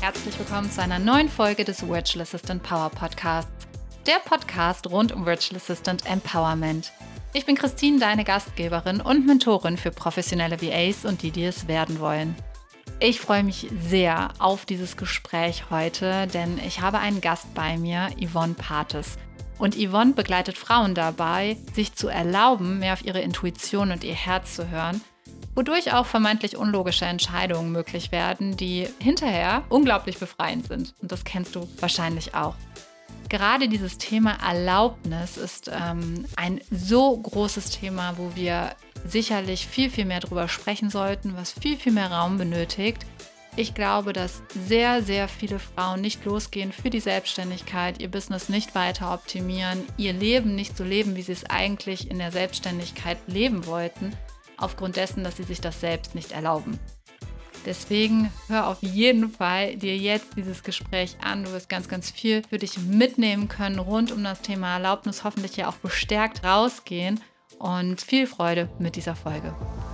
herzlich willkommen zu einer neuen Folge des Virtual Assistant Power Podcasts, der Podcast rund um Virtual Assistant Empowerment. Ich bin Christine, deine Gastgeberin und Mentorin für professionelle VAs und die es werden wollen. Ich freue mich sehr auf dieses Gespräch heute, denn ich habe einen Gast bei mir, Yvonne Partes. Und Yvonne begleitet Frauen dabei, sich zu erlauben, mehr auf ihre Intuition und ihr Herz zu hören, wodurch auch vermeintlich unlogische Entscheidungen möglich werden, die hinterher unglaublich befreiend sind. Und das kennst du wahrscheinlich auch. Gerade dieses Thema Erlaubnis ist ein so großes Thema, wo wir sicherlich viel, viel mehr drüber sprechen sollten, was viel, viel mehr Raum benötigt. Ich glaube, dass sehr, sehr viele Frauen nicht losgehen für die Selbstständigkeit, ihr Business nicht weiter optimieren, ihr Leben nicht so leben, wie sie es eigentlich in der Selbstständigkeit leben wollten, aufgrund dessen, dass sie sich das selbst nicht erlauben. Deswegen hör auf jeden Fall dir jetzt dieses Gespräch an. Du wirst ganz, ganz viel für dich mitnehmen können rund um das Thema Erlaubnis, hoffentlich ja auch bestärkt rausgehen und viel Freude mit dieser Folge.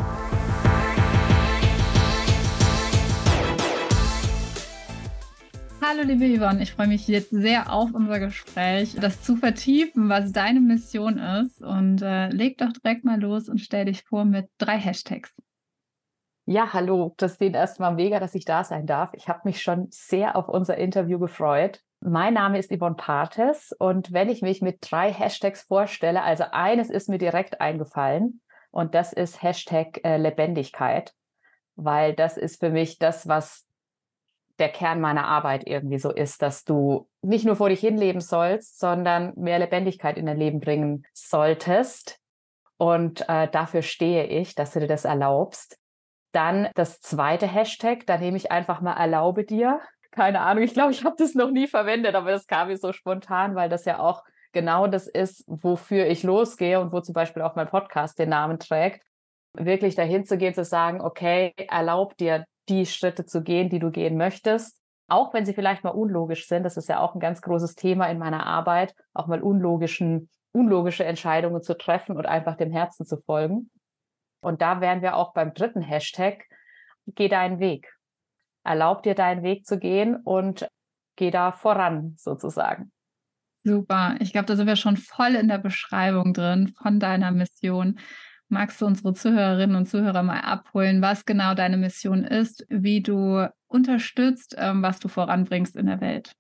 Hallo liebe Yvonne, ich freue mich jetzt sehr auf unser Gespräch, das zu vertiefen, was deine Mission ist. Und leg doch direkt mal los und stell dich vor mit 3 Hashtags. Ja, hallo, Christine, erstmal mega, dass ich da sein darf. Ich habe mich schon sehr auf unser Interview gefreut. Mein Name ist Yvonne Partes und wenn ich mich mit 3 Hashtags vorstelle, also eines ist mir direkt eingefallen und das ist Hashtag Lebendigkeit, weil das ist für mich das, was der Kern meiner Arbeit irgendwie so ist, dass du nicht nur vor dich hinleben sollst, sondern mehr Lebendigkeit in dein Leben bringen solltest. Und dafür stehe ich, dass du dir das erlaubst. Dann das zweite Hashtag, da nehme ich einfach mal erlaube dir. Keine Ahnung, ich glaube, ich habe das noch nie verwendet, aber das kam mir so spontan, weil das ja auch genau das ist, wofür ich losgehe und wo zum Beispiel auch mein Podcast den Namen trägt. Wirklich dahin zu gehen, zu sagen, okay, erlaub dir, die Schritte zu gehen, die du gehen möchtest, auch wenn sie vielleicht mal unlogisch sind. Das ist ja auch ein ganz großes Thema in meiner Arbeit, auch mal unlogische Entscheidungen zu treffen und einfach dem Herzen zu folgen. Und da wären wir auch beim dritten Hashtag, geh deinen Weg. Erlaub dir, deinen Weg zu gehen und geh da voran sozusagen. Super, ich glaube, da sind wir schon voll in der Beschreibung drin von deiner Mission. Magst du unsere Zuhörerinnen und Zuhörer mal abholen, was genau deine Mission ist, wie du unterstützt, was du voranbringst in der Welt?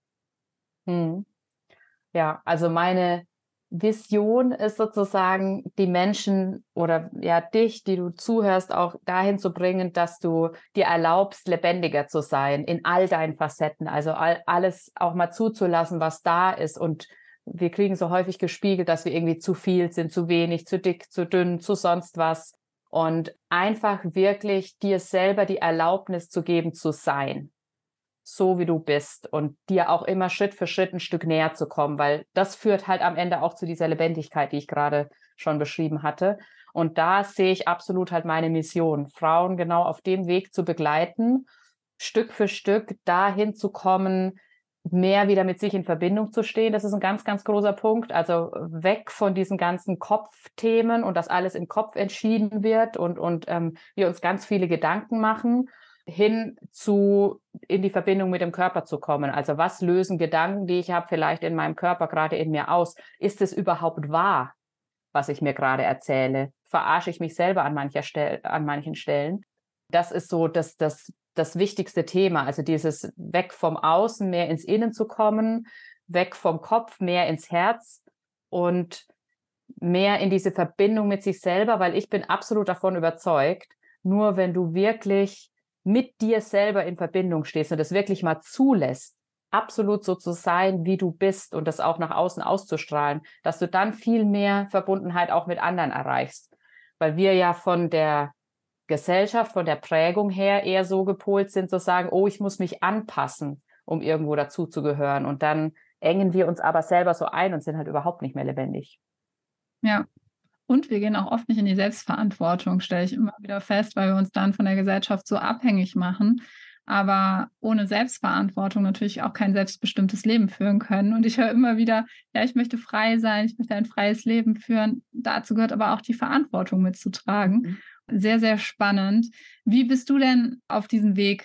Ja, also meine Vision ist sozusagen, die Menschen oder ja dich, die du zuhörst, auch dahin zu bringen, dass du dir erlaubst, lebendiger zu sein in all deinen Facetten. Also alles auch mal zuzulassen, was da ist. Und wir kriegen so häufig gespiegelt, dass wir irgendwie zu viel sind, zu wenig, zu dick, zu dünn, zu sonst was. Und einfach wirklich dir selber die Erlaubnis zu geben, zu sein, so wie du bist und dir auch immer Schritt für Schritt ein Stück näher zu kommen, weil das führt halt am Ende auch zu dieser Lebendigkeit, die ich gerade schon beschrieben hatte. Und da sehe ich absolut halt meine Mission, Frauen genau auf dem Weg zu begleiten, Stück für Stück dahin zu kommen, mehr wieder mit sich in Verbindung zu stehen. Das ist ein ganz, ganz großer Punkt. Also weg von diesen ganzen Kopfthemen und dass alles im Kopf entschieden wird und wir uns ganz viele Gedanken machen, hin zu in die Verbindung mit dem Körper zu kommen. Also was lösen Gedanken, die ich habe, vielleicht in meinem Körper, gerade in mir aus? Ist es überhaupt wahr, was ich mir gerade erzähle? Verarsche ich mich selber an manchen Stellen? Das ist so das wichtigste Thema. Also dieses weg vom Außen, mehr ins Innen zu kommen, weg vom Kopf, mehr ins Herz und mehr in diese Verbindung mit sich selber, weil ich bin absolut davon überzeugt, nur wenn du wirklich mit dir selber in Verbindung stehst und das wirklich mal zulässt, absolut so zu sein, wie du bist und das auch nach außen auszustrahlen, dass du dann viel mehr Verbundenheit auch mit anderen erreichst. Weil wir ja von der Gesellschaft, von der Prägung her eher so gepolt sind, zu sagen, oh, ich muss mich anpassen, um irgendwo dazuzugehören. Und dann engen wir uns aber selber so ein und sind halt überhaupt nicht mehr lebendig. Ja, und wir gehen auch oft nicht in die Selbstverantwortung, stelle ich immer wieder fest, weil wir uns dann von der Gesellschaft so abhängig machen, aber ohne Selbstverantwortung natürlich auch kein selbstbestimmtes Leben führen können. Und ich höre immer wieder, ja, ich möchte frei sein, ich möchte ein freies Leben führen. Dazu gehört aber auch die Verantwortung mitzutragen. Sehr, sehr spannend. Wie bist du denn auf diesen Weg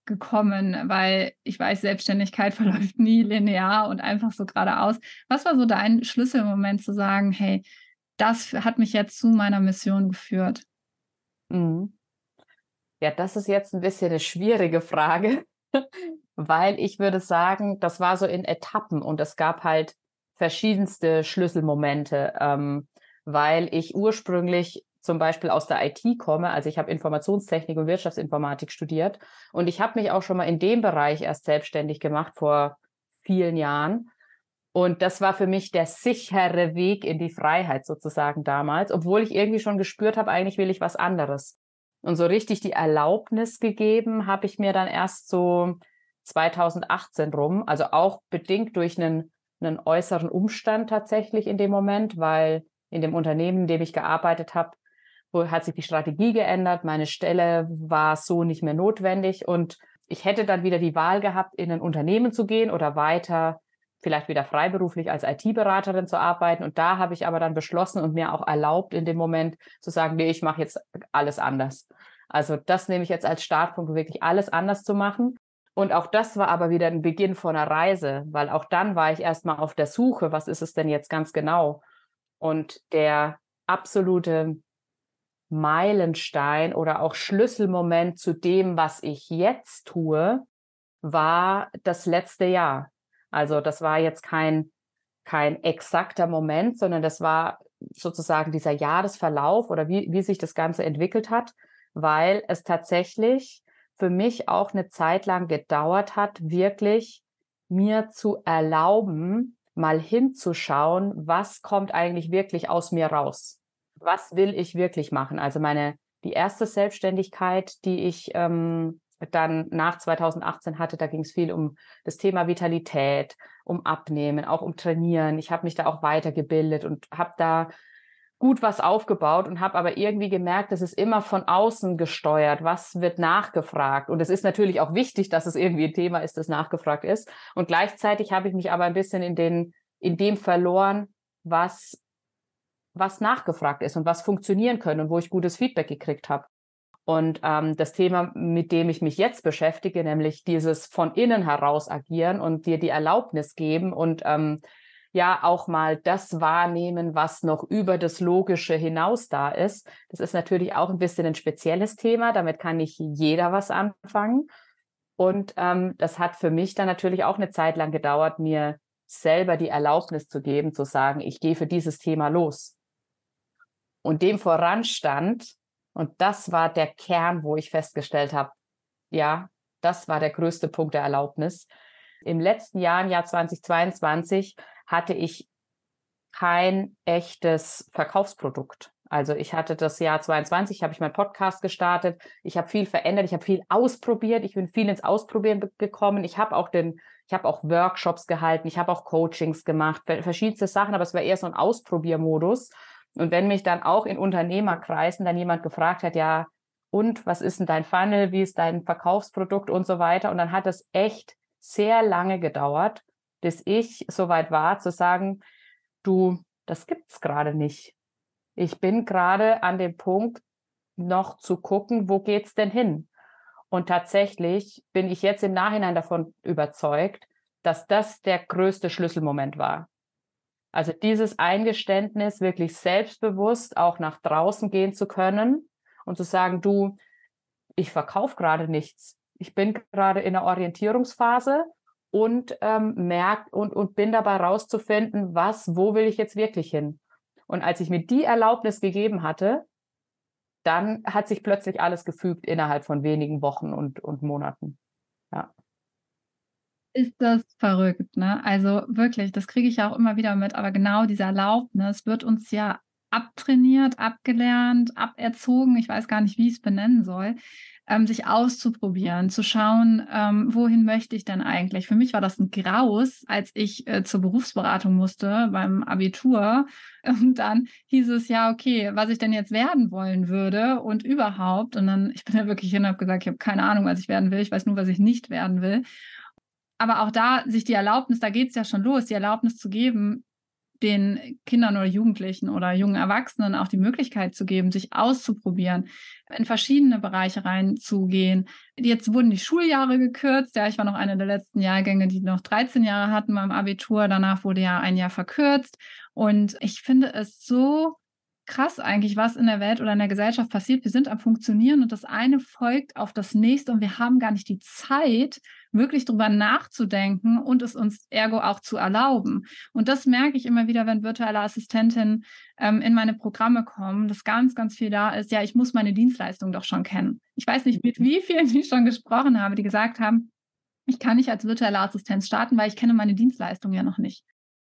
gekommen? Weil ich weiß, Selbstständigkeit verläuft nie linear und einfach so geradeaus. Was war so dein Schlüsselmoment zu sagen, hey, das hat mich jetzt zu meiner Mission geführt? Mhm. Ja, das ist jetzt ein bisschen eine schwierige Frage, weil ich würde sagen, das war so in Etappen und es gab halt verschiedenste Schlüsselmomente, weil ich ursprünglich zum Beispiel aus der IT komme. Also, ich habe Informationstechnik und Wirtschaftsinformatik studiert und ich habe mich auch schon mal in dem Bereich erst selbstständig gemacht vor vielen Jahren. Und das war für mich der sichere Weg in die Freiheit sozusagen damals, obwohl ich irgendwie schon gespürt habe, eigentlich will ich was anderes. Und so richtig die Erlaubnis gegeben habe ich mir dann erst so 2018 rum, also auch bedingt durch einen äußeren Umstand tatsächlich in dem Moment, weil in dem Unternehmen, in dem ich gearbeitet habe, hat sich die Strategie geändert, meine Stelle war so nicht mehr notwendig und ich hätte dann wieder die Wahl gehabt, in ein Unternehmen zu gehen oder weiter vielleicht wieder freiberuflich als IT-Beraterin zu arbeiten. Und da habe ich aber dann beschlossen und mir auch erlaubt, in dem Moment zu sagen, nee, ich mache jetzt alles anders. Also das nehme ich jetzt als Startpunkt, wirklich alles anders zu machen. Und auch das war aber wieder ein Beginn von einer Reise, weil auch dann war ich erstmal auf der Suche, was ist es denn jetzt ganz genau? Und der absolute Meilenstein oder auch Schlüsselmoment zu dem, was ich jetzt tue, war das letzte Jahr. Also, das war jetzt kein exakter Moment, sondern das war sozusagen dieser Jahresverlauf oder wie sich das Ganze entwickelt hat, weil es tatsächlich für mich auch eine Zeit lang gedauert hat, wirklich mir zu erlauben, mal hinzuschauen, was kommt eigentlich wirklich aus mir raus? Was will ich wirklich machen? Also, die erste Selbstständigkeit, die ich, dann nach 2018 hatte, da ging es viel um das Thema Vitalität, um Abnehmen, auch um Trainieren. Ich habe mich da auch weitergebildet und habe da gut was aufgebaut und habe aber irgendwie gemerkt, das ist immer von außen gesteuert. Was wird nachgefragt? Und es ist natürlich auch wichtig, dass es irgendwie ein Thema ist, das nachgefragt ist. Und gleichzeitig habe ich mich aber ein bisschen in dem verloren, was nachgefragt ist und was funktionieren können und wo ich gutes Feedback gekriegt habe. Und das Thema, mit dem ich mich jetzt beschäftige, nämlich dieses von innen heraus agieren und dir die Erlaubnis geben und ja auch mal das wahrnehmen, was noch über das Logische hinaus da ist. Das ist natürlich auch ein bisschen ein spezielles Thema. Damit kann nicht jeder was anfangen. Und das hat für mich dann natürlich auch eine Zeit lang gedauert, mir selber die Erlaubnis zu geben, zu sagen, ich gehe für dieses Thema los. Und dem voranstand, und das war der Kern, wo ich festgestellt habe, ja, das war der größte Punkt der Erlaubnis. Im letzten Jahr, im Jahr 2022, hatte ich kein echtes Verkaufsprodukt. Also ich hatte das Jahr 22, habe ich meinen Podcast gestartet. Ich habe viel verändert, ich habe viel ausprobiert, ich bin viel ins Ausprobieren gekommen. Ich habe auch Workshops gehalten, ich habe auch Coachings gemacht, verschiedenste Sachen, aber es war eher so ein Ausprobiermodus. Und wenn mich dann auch in Unternehmerkreisen dann jemand gefragt hat, ja, und was ist denn dein Funnel, wie ist dein Verkaufsprodukt und so weiter. Und dann hat es echt sehr lange gedauert, bis ich soweit war zu sagen, du, das gibt's gerade nicht. Ich bin gerade an dem Punkt, noch zu gucken, wo geht's denn hin? Und tatsächlich bin ich jetzt im Nachhinein davon überzeugt, dass das der größte Schlüsselmoment war. Also dieses Eingeständnis, wirklich selbstbewusst auch nach draußen gehen zu können und zu sagen, du, ich verkaufe gerade nichts. Ich bin gerade in einer Orientierungsphase und merke und bin dabei rauszufinden, wo will ich jetzt wirklich hin? Und als ich mir die Erlaubnis gegeben hatte, dann hat sich plötzlich alles gefügt innerhalb von wenigen Wochen und Monaten. Ja. Ist das verrückt, ne? Also wirklich, das kriege ich ja auch immer wieder mit, aber genau diese Erlaubnis wird uns ja abtrainiert, abgelernt, aberzogen, ich weiß gar nicht, wie ich es benennen soll, sich auszuprobieren, zu schauen, wohin möchte ich denn eigentlich? Für mich war das ein Graus, als ich zur Berufsberatung musste beim Abitur. Und dann hieß es ja, okay, was ich denn jetzt werden wollen würde und überhaupt. Und dann, ich bin ja wirklich hin und habe gesagt, ich habe keine Ahnung, was ich werden will, ich weiß nur, was ich nicht werden will. Aber auch da sich die Erlaubnis, da geht es ja schon los, die Erlaubnis zu geben, den Kindern oder Jugendlichen oder jungen Erwachsenen auch die Möglichkeit zu geben, sich auszuprobieren, in verschiedene Bereiche reinzugehen. Jetzt wurden die Schuljahre gekürzt. Ja, ich war noch eine der letzten Jahrgänge, die noch 13 Jahre hatten beim Abitur. Danach wurde ja ein Jahr verkürzt. Und ich finde es so krass eigentlich, was in der Welt oder in der Gesellschaft passiert. Wir sind am Funktionieren und das eine folgt auf das nächste und wir haben gar nicht die Zeit, wirklich drüber nachzudenken und es uns ergo auch zu erlauben. Und das merke ich immer wieder, wenn virtuelle Assistentinnen in meine Programme kommen, dass ganz, ganz viel da ist. Ja, ich muss meine Dienstleistung doch schon kennen. Ich weiß nicht, mit wie vielen ich schon gesprochen habe, die gesagt haben, ich kann nicht als virtuelle Assistenz starten, weil ich kenne meine Dienstleistung ja noch nicht.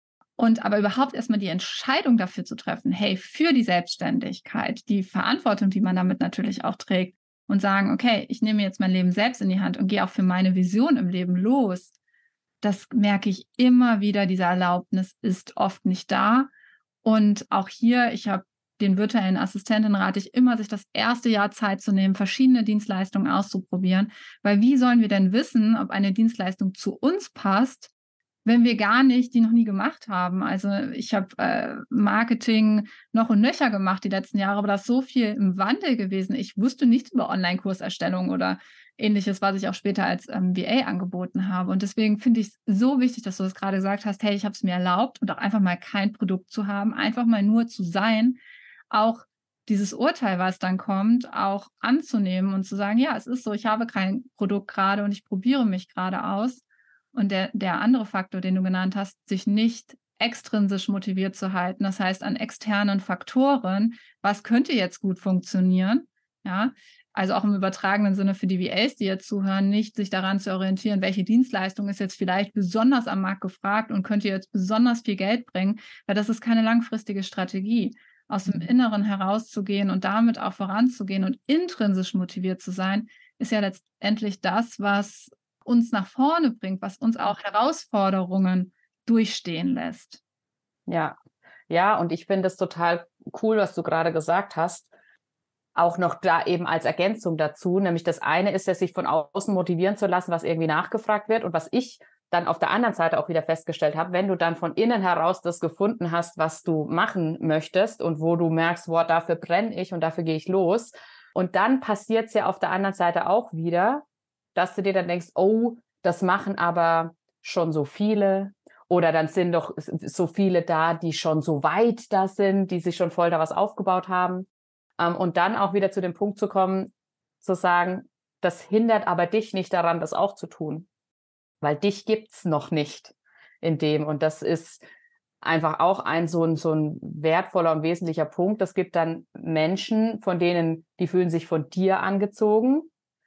Und aber überhaupt erstmal die Entscheidung dafür zu treffen, hey, für die Selbstständigkeit, die Verantwortung, die man damit natürlich auch trägt und sagen, okay, ich nehme jetzt mein Leben selbst in die Hand und gehe auch für meine Vision im Leben los. Das merke ich immer wieder, diese Erlaubnis ist oft nicht da. Und auch hier, ich habe den virtuellen Assistenten rate ich immer, sich das erste Jahr Zeit zu nehmen, verschiedene Dienstleistungen auszuprobieren. Weil wie sollen wir denn wissen, ob eine Dienstleistung zu uns passt, wenn wir gar nicht die noch nie gemacht haben? Also ich habe Marketing noch und nöcher gemacht die letzten Jahre, aber da ist so viel im Wandel gewesen. Ich wusste nichts über Online-Kurserstellung oder Ähnliches, was ich auch später als VA angeboten habe. Und deswegen finde ich es so wichtig, dass du das gerade gesagt hast, hey, ich habe es mir erlaubt und auch einfach mal kein Produkt zu haben, einfach mal nur zu sein, auch dieses Urteil, was dann kommt, auch anzunehmen und zu sagen, ja, es ist so, ich habe kein Produkt gerade und ich probiere mich gerade aus. Und der andere Faktor, den du genannt hast, sich nicht extrinsisch motiviert zu halten, das heißt an externen Faktoren, was könnte jetzt gut funktionieren, ja, also auch im übertragenen Sinne für die VAs, die jetzt zuhören, nicht sich daran zu orientieren, welche Dienstleistung ist jetzt vielleicht besonders am Markt gefragt und könnte jetzt besonders viel Geld bringen, weil das ist keine langfristige Strategie. Aus dem Inneren herauszugehen und damit auch voranzugehen und intrinsisch motiviert zu sein, ist ja letztendlich das, was uns nach vorne bringt, was uns auch Herausforderungen durchstehen lässt. Ja, ja, und ich finde es total cool, was du gerade gesagt hast. Auch noch da eben als Ergänzung dazu, nämlich das eine ist ja, sich von außen motivieren zu lassen, was irgendwie nachgefragt wird. Und was ich dann auf der anderen Seite auch wieder festgestellt habe, wenn du dann von innen heraus das gefunden hast, was du machen möchtest und wo du merkst, boah, dafür brenne ich und dafür gehe ich los. Und dann passiert es ja auf der anderen Seite auch wieder, dass du dir dann denkst, oh, das machen aber schon so viele. Oder dann sind doch so viele da, die schon so weit da sind, die sich schon voll da was aufgebaut haben. Und dann auch wieder zu dem Punkt zu kommen, zu sagen, das hindert aber dich nicht daran, das auch zu tun. Weil dich gibt's noch nicht in dem. Und das ist einfach auch so ein wertvoller und wesentlicher Punkt. Es gibt dann Menschen, von denen, die fühlen sich von dir angezogen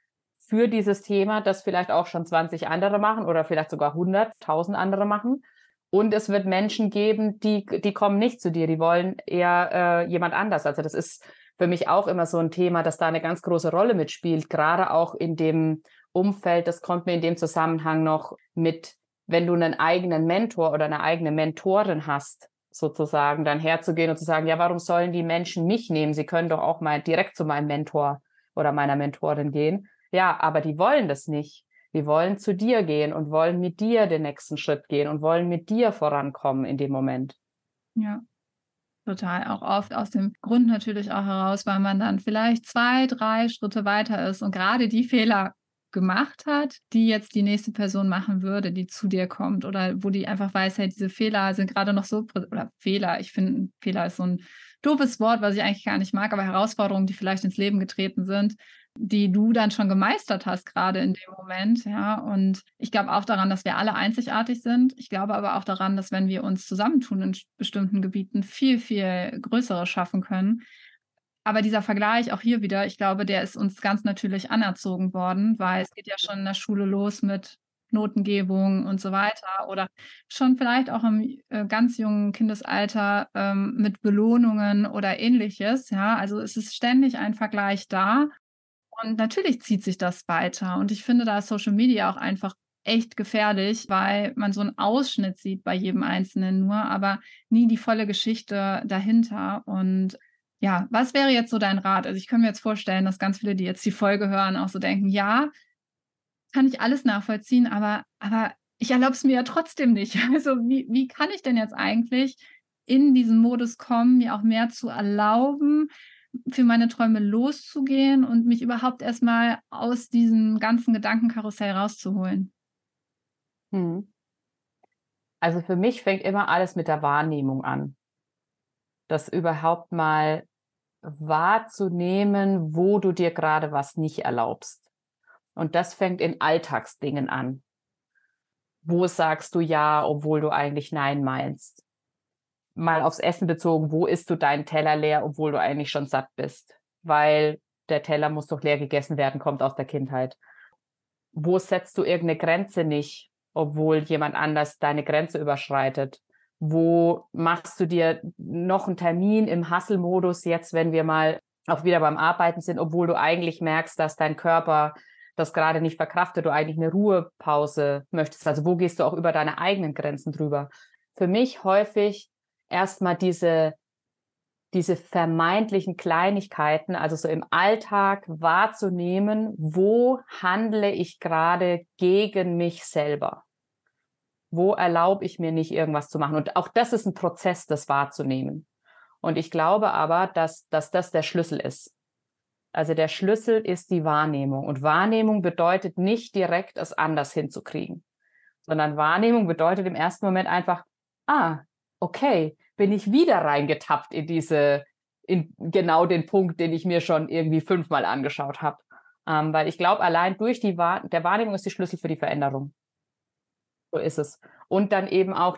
für dieses Thema, das vielleicht auch schon 20 andere machen oder vielleicht sogar 100.000 andere machen. Und es wird Menschen geben, die kommen nicht zu dir, die wollen eher jemand anders. Also das ist für mich auch immer so ein Thema, dass da eine ganz große Rolle mitspielt, gerade auch in dem Umfeld. Das kommt mir in dem Zusammenhang noch mit, wenn du einen eigenen Mentor oder eine eigene Mentorin hast, sozusagen, dann herzugehen und zu sagen, ja, warum sollen die Menschen mich nehmen? Sie können doch auch mal direkt zu meinem Mentor oder meiner Mentorin gehen. Ja, aber die wollen das nicht. Die wollen zu dir gehen und wollen mit dir den nächsten Schritt gehen und wollen mit dir vorankommen in dem Moment. Ja, total. Auch oft aus dem Grund natürlich auch heraus, weil man dann vielleicht 2, 3 Schritte weiter ist und gerade die Fehler gemacht hat, die jetzt die nächste Person machen würde, die zu dir kommt oder wo die einfach weiß, hey, diese Fehler sind gerade noch so, oder Fehler, ich finde, Fehler ist so ein doofes Wort, was ich eigentlich gar nicht mag, aber Herausforderungen, die vielleicht ins Leben getreten sind, die du dann schon gemeistert hast, gerade in dem Moment, ja. Und ich glaube auch daran, dass wir alle einzigartig sind. Ich glaube aber auch daran, dass wenn wir uns zusammentun in bestimmten Gebieten, viel, viel Größeres schaffen können. Aber dieser Vergleich auch hier wieder, ich glaube, der ist uns ganz natürlich anerzogen worden, weil es geht ja schon in der Schule los mit Notengebung und so weiter oder schon vielleicht auch im ganz jungen Kindesalter mit Belohnungen oder Ähnliches. Ja, also es ist ständig ein Vergleich da. Und natürlich zieht sich das weiter. Und ich finde, da ist Social Media auch einfach echt gefährlich, weil man so einen Ausschnitt sieht bei jedem Einzelnen nur, aber nie die volle Geschichte dahinter. Und ja, was wäre jetzt so dein Rat? Also ich kann mir jetzt vorstellen, dass ganz viele, die jetzt die Folge hören, auch so denken, ja, kann ich alles nachvollziehen, aber ich erlaube es mir ja trotzdem nicht. Also wie kann ich denn jetzt eigentlich in diesen Modus kommen, mir auch mehr zu erlauben, für meine Träume loszugehen und mich überhaupt erstmal aus diesem ganzen Gedankenkarussell rauszuholen? Mhm. Also für mich fängt immer alles mit der Wahrnehmung an. Das überhaupt mal wahrzunehmen, wo du dir gerade was nicht erlaubst. Und das fängt in Alltagsdingen an. Wo sagst du ja, obwohl du eigentlich nein meinst? Mal aufs Essen bezogen, wo isst du deinen Teller leer, obwohl du eigentlich schon satt bist? Weil der Teller muss doch leer gegessen werden, kommt aus der Kindheit. Wo setzt du irgendeine Grenze nicht, obwohl jemand anders deine Grenze überschreitet? Wo machst du dir noch einen Termin im Hustle-Modus jetzt, wenn wir mal auch wieder beim Arbeiten sind, obwohl du eigentlich merkst, dass dein Körper das gerade nicht verkraftet, du eigentlich eine Ruhepause möchtest? Also wo gehst du auch über deine eigenen Grenzen drüber? Für mich häufig erstmal diese vermeintlichen Kleinigkeiten, also so im Alltag wahrzunehmen, wo handle ich gerade gegen mich selber? Wo erlaube ich mir nicht, irgendwas zu machen? Und auch das ist ein Prozess, das wahrzunehmen. Und ich glaube aber, dass das der Schlüssel ist. Also der Schlüssel ist die Wahrnehmung. Und Wahrnehmung bedeutet nicht direkt, es anders hinzukriegen, sondern Wahrnehmung bedeutet im ersten Moment einfach, okay, bin ich wieder reingetappt in genau den Punkt, den ich mir schon irgendwie 5-mal angeschaut habe. Weil ich glaube, allein durch der Wahrnehmung ist die Schlüssel für die Veränderung. So ist es. Und dann eben auch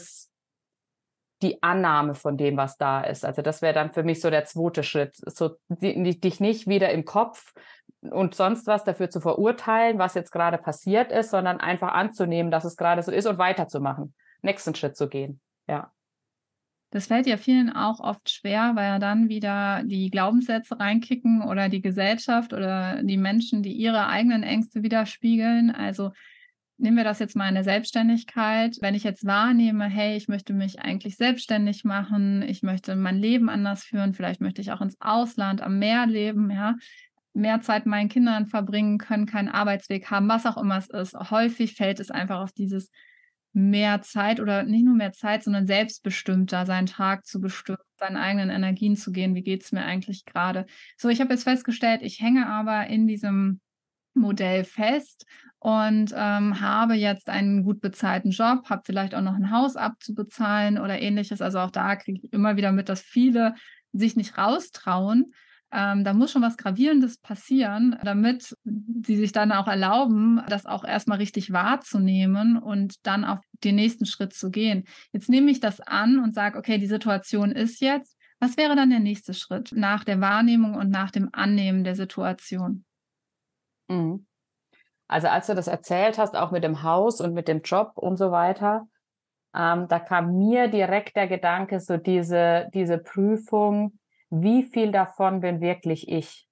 die Annahme von dem, was da ist. Also das wäre dann für mich so der zweite Schritt. So, dich nicht wieder im Kopf und sonst was dafür zu verurteilen, was jetzt gerade passiert ist, sondern einfach anzunehmen, dass es gerade so ist und weiterzumachen. Nächsten Schritt zu gehen. Ja. Das fällt ja vielen auch oft schwer, weil ja dann wieder die Glaubenssätze reinkicken oder die Gesellschaft oder die Menschen, die ihre eigenen Ängste widerspiegeln. Also nehmen wir das jetzt mal in der Selbstständigkeit. Wenn ich jetzt wahrnehme, hey, ich möchte mich eigentlich selbstständig machen, ich möchte mein Leben anders führen, vielleicht möchte ich auch ins Ausland, am Meer leben, ja, mehr Zeit mit meinen Kindern verbringen können, keinen Arbeitsweg haben, was auch immer es ist. Häufig fällt es einfach auf dieses mehr Zeit oder nicht nur mehr Zeit, sondern selbstbestimmter seinen Tag zu bestimmen, seinen eigenen Energien zu gehen. Wie geht's mir eigentlich gerade? So, ich habe jetzt festgestellt, ich hänge aber in diesem Modell fest und, habe jetzt einen gut bezahlten Job, habe vielleicht auch noch ein Haus abzubezahlen oder Ähnliches. Also, auch da kriege ich immer wieder mit, dass viele sich nicht raustrauen. Da muss schon was Gravierendes passieren, damit sie sich dann auch erlauben, das auch erst mal richtig wahrzunehmen und dann auf den nächsten Schritt zu gehen. Jetzt nehme ich das an und sage: „Okay, die Situation ist jetzt.“ Was wäre dann der nächste Schritt nach der Wahrnehmung und nach dem Annehmen der Situation? Mhm. Also als du das erzählt hast, auch mit dem Haus und mit dem Job und so weiter, da kam mir direkt der Gedanke, so diese Prüfung, wie viel davon bin wirklich ich?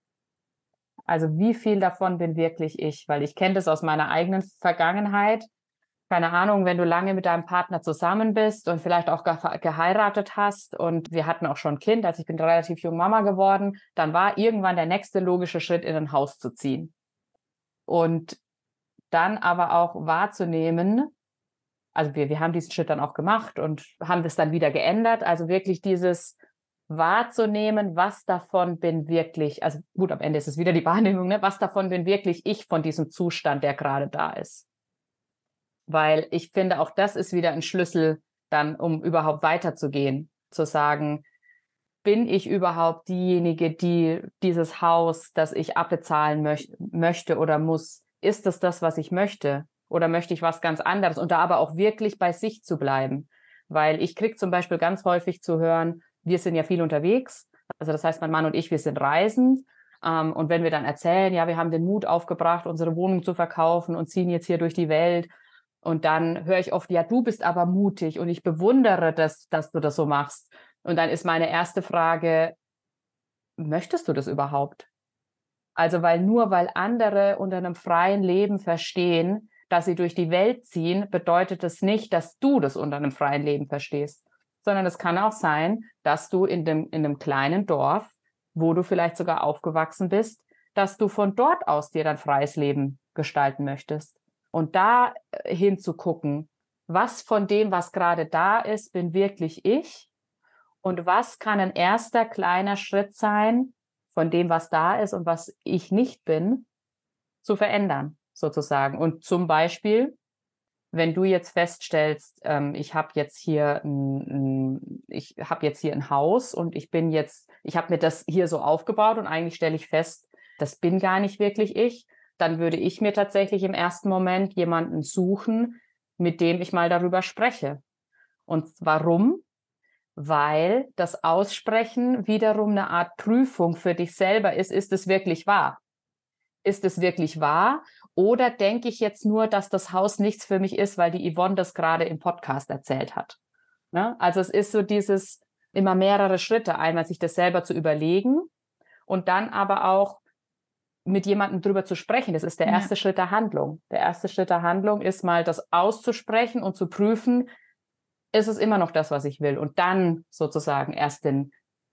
Also wie viel davon bin wirklich ich? Weil ich kenne das aus meiner eigenen Vergangenheit. Keine Ahnung, wenn du lange mit deinem Partner zusammen bist und vielleicht auch geheiratet hast und wir hatten auch schon ein Kind, also ich bin relativ jung Mama geworden, dann war irgendwann der nächste logische Schritt, in ein Haus zu ziehen. Und dann aber auch wahrzunehmen, also wir haben diesen Schritt dann auch gemacht und haben das dann wieder geändert. Also wirklich dieses wahrzunehmen, was davon bin wirklich, also gut, am Ende ist es wieder die Wahrnehmung, ne? Was davon bin wirklich ich von diesem Zustand, der gerade da ist. Weil ich finde, auch das ist wieder ein Schlüssel dann, um überhaupt weiterzugehen, zu sagen, bin ich überhaupt diejenige, die dieses Haus, das ich abbezahlen möchte oder muss, ist es das, was ich möchte? Oder möchte ich was ganz anderes? Und da aber auch wirklich bei sich zu bleiben. Weil ich kriege zum Beispiel ganz häufig zu hören, wir sind ja viel unterwegs. Also das heißt, mein Mann und ich, wir sind reisend. Und wenn wir dann erzählen, ja, wir haben den Mut aufgebracht, unsere Wohnung zu verkaufen und ziehen jetzt hier durch die Welt. Und dann höre ich oft, ja, du bist aber mutig und ich bewundere, dass du das so machst. Und dann ist meine erste Frage, möchtest du das überhaupt? Also, weil andere unter einem freien Leben verstehen, dass sie durch die Welt ziehen, bedeutet das nicht, dass du das unter einem freien Leben verstehst, sondern es kann auch sein, dass du in dem kleinen Dorf, wo du vielleicht sogar aufgewachsen bist, dass du von dort aus dir dein freies Leben gestalten möchtest. Und da hinzugucken, was von dem, was gerade da ist, bin wirklich ich? Und was kann ein erster kleiner Schritt sein, von dem, was da ist und was ich nicht bin, zu verändern, sozusagen? Und zum Beispiel, wenn du jetzt feststellst, ich habe jetzt hier ein Haus und ich habe mir das hier so aufgebaut und eigentlich stelle ich fest, das bin gar nicht wirklich ich, dann würde ich mir tatsächlich im ersten Moment jemanden suchen, mit dem ich mal darüber spreche. Und warum? Weil das Aussprechen wiederum eine Art Prüfung für dich selber ist. Ist es wirklich wahr? Ist es wirklich wahr? Oder denke ich jetzt nur, dass das Haus nichts für mich ist, weil die Yvonne das gerade im Podcast erzählt hat? Ne? Also es ist so dieses immer mehrere Schritte. Einmal sich das selber zu überlegen und dann aber auch mit jemandem drüber zu sprechen. Das ist der erste Schritt der Handlung. Der erste Schritt der Handlung ist mal das auszusprechen und zu prüfen, ist es immer noch das, was ich will? Und dann sozusagen erst den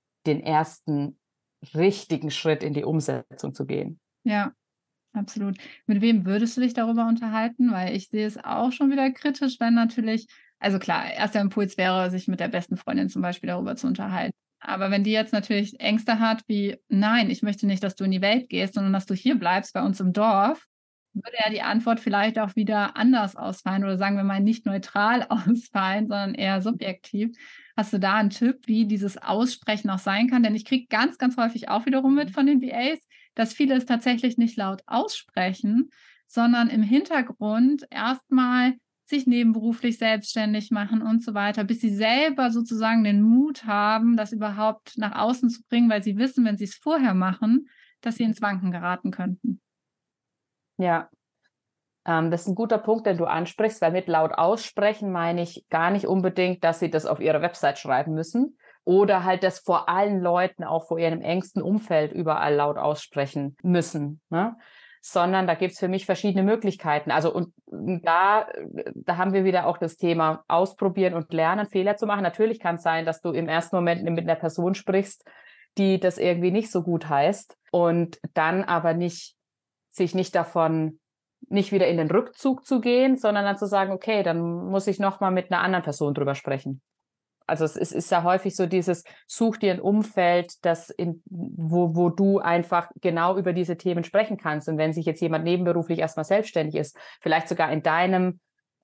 ersten richtigen Schritt in die Umsetzung zu gehen. Ja, absolut. Mit wem würdest du dich darüber unterhalten? Weil ich sehe es auch schon wieder kritisch, wenn natürlich, also klar, erster Impuls wäre, sich mit der besten Freundin zum Beispiel darüber zu unterhalten. Aber wenn die jetzt natürlich Ängste hat, wie, nein, ich möchte nicht, dass du in die Welt gehst, sondern dass du hier bleibst bei uns im Dorf, würde ja die Antwort vielleicht auch wieder anders ausfallen oder sagen wir mal nicht neutral ausfallen, sondern eher subjektiv. Hast du da einen Tipp, wie dieses Aussprechen auch sein kann? Denn ich kriege ganz, ganz häufig auch wiederum mit von den VAs, dass viele es tatsächlich nicht laut aussprechen, sondern im Hintergrund erstmal sich nebenberuflich selbstständig machen und so weiter, bis sie selber sozusagen den Mut haben, das überhaupt nach außen zu bringen, weil sie wissen, wenn sie es vorher machen, dass sie ins Wanken geraten könnten. Ja, das ist ein guter Punkt, den du ansprichst, weil mit laut aussprechen meine ich gar nicht unbedingt, dass sie das auf ihre Website schreiben müssen oder halt das vor allen Leuten, auch vor ihrem engsten Umfeld überall laut aussprechen müssen, ne? Sondern da gibt es für mich verschiedene Möglichkeiten. Also und da haben wir wieder auch das Thema Ausprobieren und Lernen, Fehler zu machen. Natürlich kann es sein, dass du im ersten Moment mit einer Person sprichst, die das irgendwie nicht so gut heißt und dann aber sich nicht wieder in den Rückzug zu gehen, sondern dann zu sagen, okay, dann muss ich noch mal mit einer anderen Person drüber sprechen. Also es ist ja häufig so dieses, such dir ein Umfeld, wo du einfach genau über diese Themen sprechen kannst. Und wenn sich jetzt jemand nebenberuflich erstmal selbstständig ist, vielleicht sogar in deinem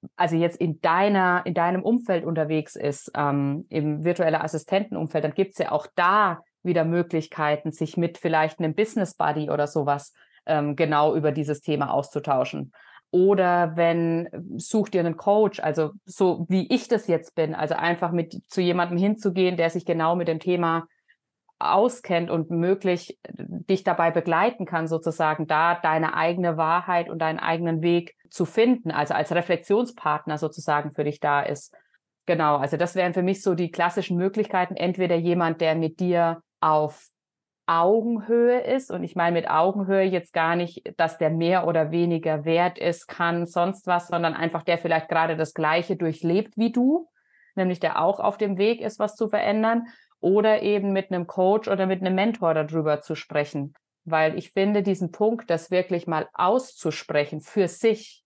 Umfeld unterwegs ist, im virtuellen Assistentenumfeld, dann gibt es ja auch da wieder Möglichkeiten, sich mit vielleicht einem Business Buddy oder sowas genau über dieses Thema auszutauschen. Oder such dir einen Coach, also so wie ich das jetzt bin, also einfach zu jemandem hinzugehen, der sich genau mit dem Thema auskennt und dich dabei begleiten kann, sozusagen da deine eigene Wahrheit und deinen eigenen Weg zu finden, also als Reflexionspartner sozusagen für dich da ist. Genau, also das wären für mich so die klassischen Möglichkeiten, entweder jemand, der mit dir auf Augenhöhe ist. Und ich meine mit Augenhöhe jetzt gar nicht, dass der mehr oder weniger wert ist, kann sonst was, sondern einfach der vielleicht gerade das Gleiche durchlebt wie du, nämlich der auch auf dem Weg ist, was zu verändern, oder eben mit einem Coach oder mit einem Mentor darüber zu sprechen. Weil ich finde diesen Punkt, das wirklich mal auszusprechen für sich,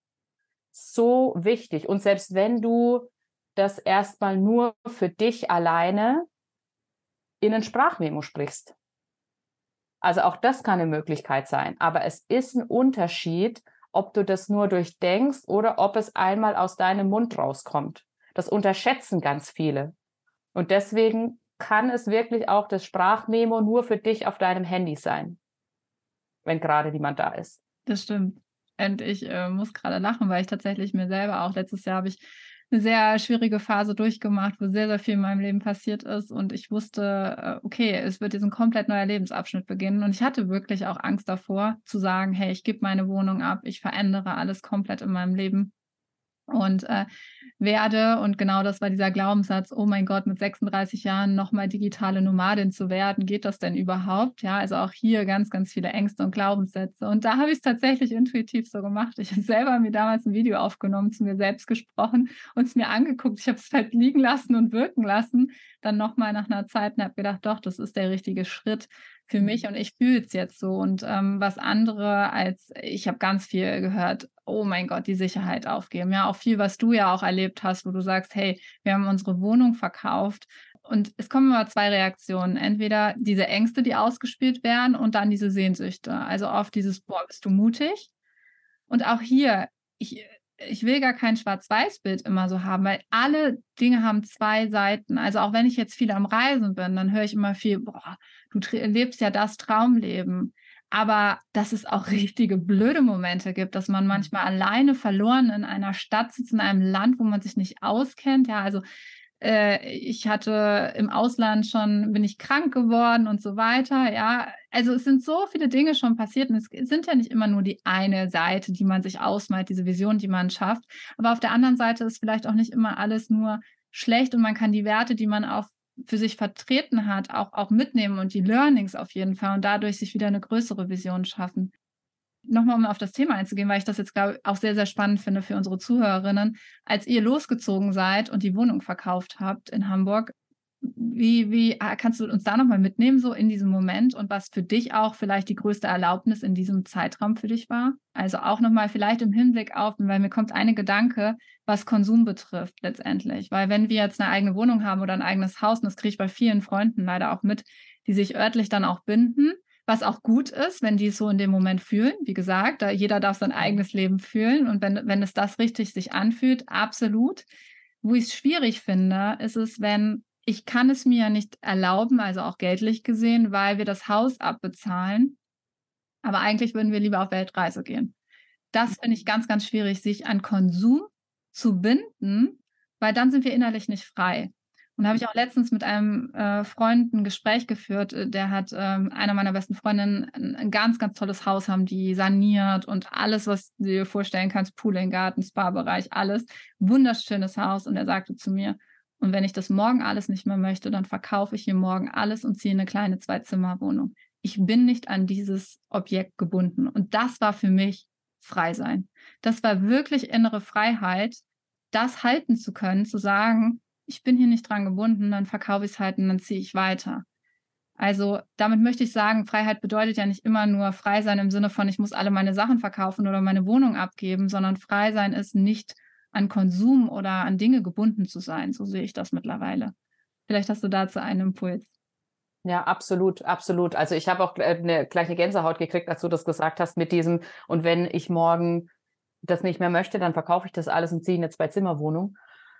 so wichtig. Und selbst wenn du das erstmal nur für dich alleine in ein Sprachmemo sprichst. Also auch das kann eine Möglichkeit sein. Aber es ist ein Unterschied, ob du das nur durchdenkst oder ob es einmal aus deinem Mund rauskommt. Das unterschätzen ganz viele. Und deswegen kann es wirklich auch das Sprachmemo nur für dich auf deinem Handy sein, wenn gerade niemand da ist. Das stimmt. Und ich muss gerade lachen, weil ich tatsächlich mir selber auch letztes Jahr habe ich eine sehr schwierige Phase durchgemacht, wo sehr, sehr viel in meinem Leben passiert ist. Und ich wusste, okay, es wird jetzt ein komplett neuer Lebensabschnitt beginnen. Und ich hatte wirklich auch Angst davor, zu sagen, hey, ich gebe meine Wohnung ab, ich verändere alles komplett in meinem Leben. Und und genau das war dieser Glaubenssatz, oh mein Gott, mit 36 Jahren nochmal digitale Nomadin zu werden, geht das denn überhaupt? Ja, also auch hier ganz, ganz viele Ängste und Glaubenssätze. Und da habe ich es tatsächlich intuitiv so gemacht. Ich habe selber mir damals ein Video aufgenommen, zu mir selbst gesprochen und es mir angeguckt. Ich habe es halt liegen lassen und wirken lassen, dann nochmal nach einer Zeit und habe gedacht, doch, das ist der richtige Schritt für mich und ich fühle es jetzt so. Und was andere als, ich habe ganz viel gehört, oh mein Gott, die Sicherheit aufgeben. Ja, auch viel, was du ja auch erlebt hast, wo du sagst, hey, wir haben unsere Wohnung verkauft. Und es kommen immer zwei Reaktionen. Entweder diese Ängste, die ausgespielt werden, und dann diese Sehnsüchte. Also oft dieses, boah, bist du mutig? Und auch hier, ich will gar kein Schwarz-Weiß-Bild immer so haben, weil alle Dinge haben zwei Seiten. Also auch wenn ich jetzt viel am Reisen bin, dann höre ich immer viel, boah, du lebst ja das Traumleben. Aber dass es auch richtige blöde Momente gibt, dass man manchmal alleine verloren in einer Stadt sitzt, in einem Land, wo man sich nicht auskennt. Ja, also ich hatte im Ausland schon, bin ich krank geworden und so weiter. Ja, also es sind so viele Dinge schon passiert und es sind ja nicht immer nur die eine Seite, die man sich ausmalt, diese Vision, die man schafft. Aber auf der anderen Seite ist vielleicht auch nicht immer alles nur schlecht und man kann die Werte, die man auch für sich vertreten hat, auch mitnehmen und die Learnings auf jeden Fall und dadurch sich wieder eine größere Vision schaffen. Nochmal, um auf das Thema einzugehen, weil ich das jetzt, glaube ich, auch sehr, sehr spannend finde für unsere Zuhörerinnen. Als ihr losgezogen seid und die Wohnung verkauft habt in Hamburg, wie kannst du uns da nochmal mitnehmen, so in diesem Moment und was für dich auch vielleicht die größte Erlaubnis in diesem Zeitraum für dich war? Also auch nochmal vielleicht im Hinblick auf, weil mir kommt eine Gedanke, was Konsum betrifft letztendlich. Weil wenn wir jetzt eine eigene Wohnung haben oder ein eigenes Haus, und das kriege ich bei vielen Freunden leider auch mit, die sich örtlich dann auch binden, was auch gut ist, wenn die es so in dem Moment fühlen. Wie gesagt, jeder darf sein eigenes Leben fühlen. Und wenn es das richtig sich anfühlt, absolut. Wo ich es schwierig finde, ist es, wenn ich kann es mir ja nicht erlauben, also auch geldlich gesehen, weil wir das Haus abbezahlen. Aber eigentlich würden wir lieber auf Weltreise gehen. Das finde ich ganz, ganz schwierig, sich an Konsum zu binden, weil dann sind wir innerlich nicht frei. Und da habe ich auch letztens mit einem Freund ein Gespräch geführt, der hat, einer meiner besten Freundinnen, ein ganz, ganz tolles Haus, haben die saniert und alles, was du dir vorstellen kannst, Pool im Garten, Spa-Bereich, alles. Wunderschönes Haus. Und er sagte zu mir, und wenn ich das morgen alles nicht mehr möchte, dann verkaufe ich hier morgen alles und ziehe in eine kleine Zwei-Zimmer-Wohnung. Ich bin nicht an dieses Objekt gebunden. Und das war für mich frei sein. Das war wirklich innere Freiheit, das halten zu können, zu sagen, ich bin hier nicht dran gebunden, dann verkaufe ich es halt und dann ziehe ich weiter. Also damit möchte ich sagen, Freiheit bedeutet ja nicht immer nur frei sein im Sinne von, ich muss alle meine Sachen verkaufen oder meine Wohnung abgeben, sondern frei sein ist nicht an Konsum oder an Dinge gebunden zu sein. So sehe ich das mittlerweile. Vielleicht hast du dazu einen Impuls. Ja, absolut, absolut. Also ich habe auch gleich eine Gänsehaut gekriegt, als du das gesagt hast mit diesem, und wenn ich morgen das nicht mehr möchte, dann verkaufe ich das alles und ziehe in eine Zwei-Zimmer-Wohnung.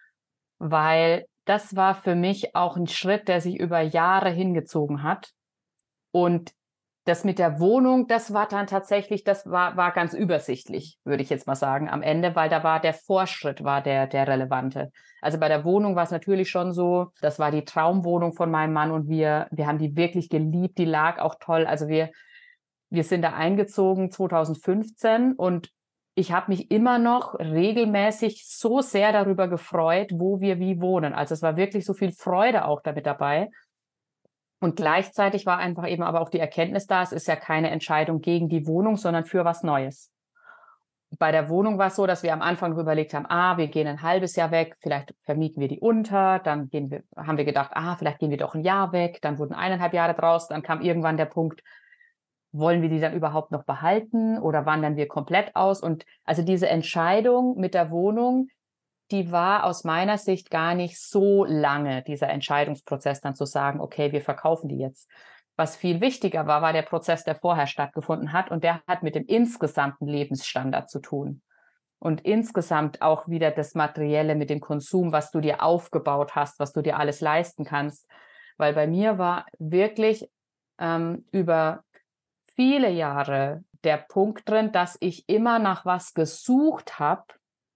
Weil das war für mich auch ein Schritt, der sich über Jahre hingezogen hat. Und das mit der Wohnung, das war dann tatsächlich, das war ganz übersichtlich, würde ich jetzt mal sagen, am Ende, weil da war der Vorschritt, war der relevante. Also bei der Wohnung war es natürlich schon so, das war die Traumwohnung von meinem Mann und wir haben die wirklich geliebt, die lag auch toll. Also wir sind da eingezogen 2015 und ich habe mich immer noch regelmäßig so sehr darüber gefreut, wo wir wie wohnen. Also es war wirklich so viel Freude auch damit dabei. Und gleichzeitig war einfach eben aber auch die Erkenntnis da, es ist ja keine Entscheidung gegen die Wohnung, sondern für was Neues. Bei der Wohnung war es so, dass wir am Anfang überlegt haben, wir gehen ein halbes Jahr weg, vielleicht vermieten wir die unter, dann haben wir gedacht, vielleicht gehen wir doch ein Jahr weg, dann wurden 1,5 Jahre draus, dann kam irgendwann der Punkt, wollen wir die dann überhaupt noch behalten oder wandern wir komplett aus? Und also diese Entscheidung mit der Wohnung, die war aus meiner Sicht gar nicht so lange, dieser Entscheidungsprozess dann zu sagen, okay, wir verkaufen die jetzt. Was viel wichtiger war, war der Prozess, der vorher stattgefunden hat und der hat mit dem insgesamten Lebensstandard zu tun. Und insgesamt auch wieder das Materielle mit dem Konsum, was du dir aufgebaut hast, was du dir alles leisten kannst. Weil bei mir war wirklich über viele Jahre der Punkt drin, dass ich immer nach was gesucht habe,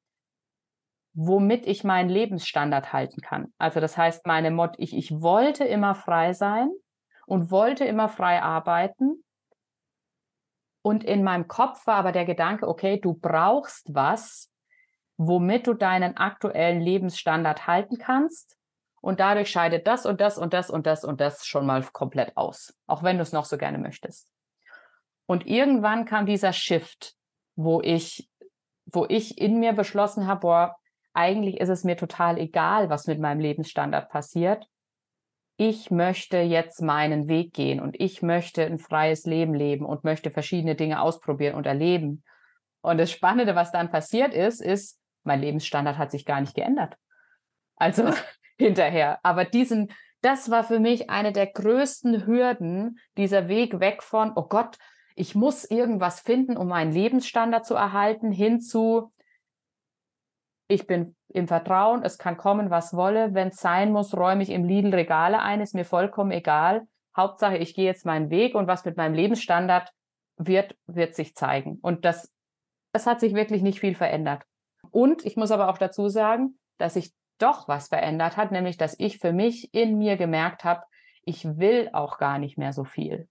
womit ich meinen Lebensstandard halten kann. Also das heißt, ich wollte immer frei sein und wollte immer frei arbeiten. Und in meinem Kopf war aber der Gedanke, okay, du brauchst was, womit du deinen aktuellen Lebensstandard halten kannst. Und dadurch scheidet das und das und das und das und das schon mal komplett aus, auch wenn du es noch so gerne möchtest. Und irgendwann kam dieser Shift, wo ich in mir beschlossen habe, eigentlich ist es mir total egal, was mit meinem Lebensstandard passiert. ich möchte jetzt meinen Weg gehen und ich möchte ein freies Leben leben und möchte verschiedene Dinge ausprobieren und erleben. Und das Spannende, was dann passiert ist, mein Lebensstandard hat sich gar nicht geändert. Also hinterher. Aber das war für mich eine der größten Hürden, dieser Weg weg von, oh Gott, ich muss irgendwas finden, um meinen Lebensstandard zu erhalten, hin zu, ich bin im Vertrauen, es kann kommen, was wolle. Wenn es sein muss, räume ich im Lidl Regale ein, ist mir vollkommen egal. Hauptsache, ich gehe jetzt meinen Weg und was mit meinem Lebensstandard wird sich zeigen. Und es hat sich wirklich nicht viel verändert. Und ich muss aber auch dazu sagen, dass sich doch was verändert hat, nämlich dass ich für mich in mir gemerkt habe, ich will auch gar nicht mehr so viel.